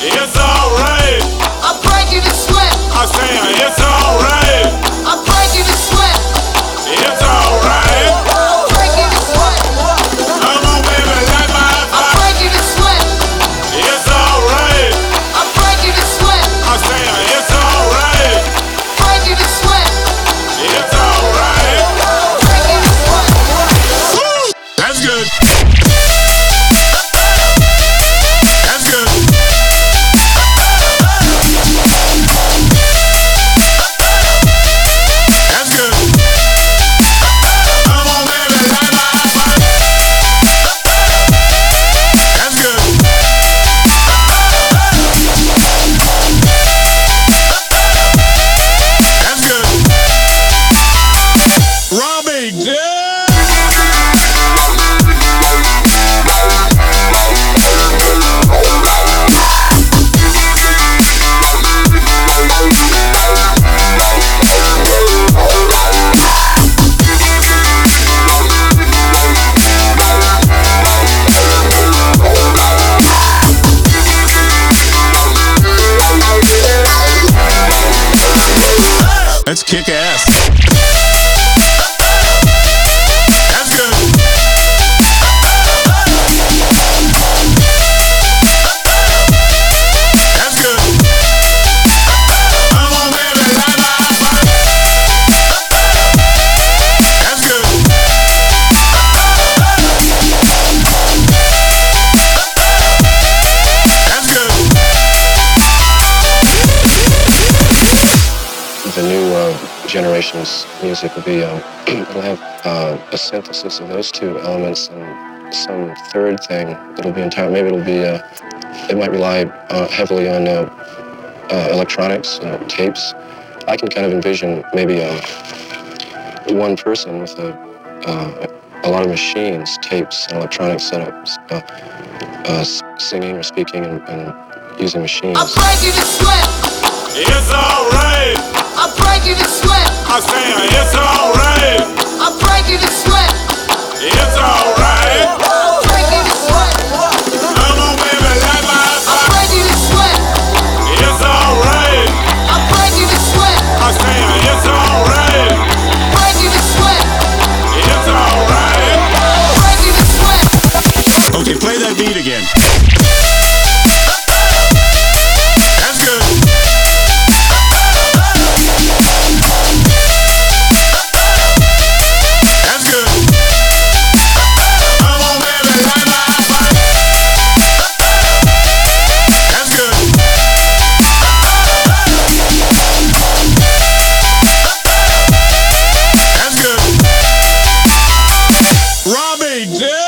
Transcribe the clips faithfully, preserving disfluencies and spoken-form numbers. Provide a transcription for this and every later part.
It's alright. I'm breaking the sweat. I say it's alright. I'm breaking the sweat. It's alright. I'm breaking the sweat. Come on, baby, light my I'm fire. breaking the sweat. It's alright. I'm breaking the sweat. I say it's alright. Breaking the sweat. It's alright. Breaking the sweat. Woo! That's good. That's good. That's good. Come on, baby, light my fire. That's good. That's good. Robbie, yeah. Let's kick ass. That's good. That's good. Come on, baby, light my fire. That's good. That's good. The new uh, generation's music will be, um, it'll have uh, a synthesis of those two elements and some third thing that'll be entire. Maybe it'll be, uh, it might rely uh, heavily on uh, uh, electronics, uh, tapes. I can kind of envision maybe um, one person with a, uh, a lot of machines, tapes, and electronic setups, uh, uh, s- singing or speaking and, and using machines. I'm breaking the sweat. It's alright. I'm breaking the sweat. I say it's alright. I'm breaking the sweat. It's alright. I'm breaking the sweat. Come on, baby, light my I'm fire. breaking the sweat. It's alright. I'm breaking the sweat. I say it's alright. Breaking the sweat. It's alright. Breaking the sweat. Okay, play that beat again. That's good. That's good. Come on, baby, light my fire. That's good. That's good. Robbie, yeah.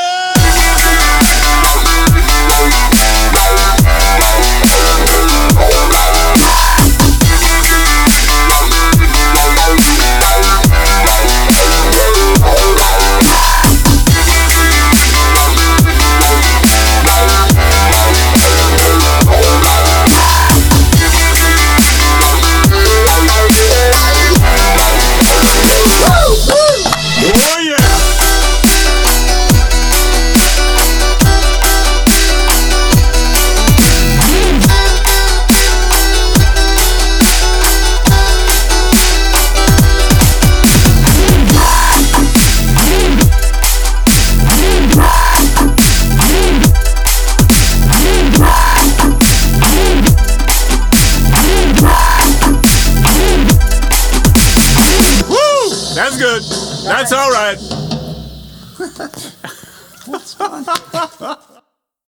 Oh yeah. Woo! That's good. That's all right. That's fun.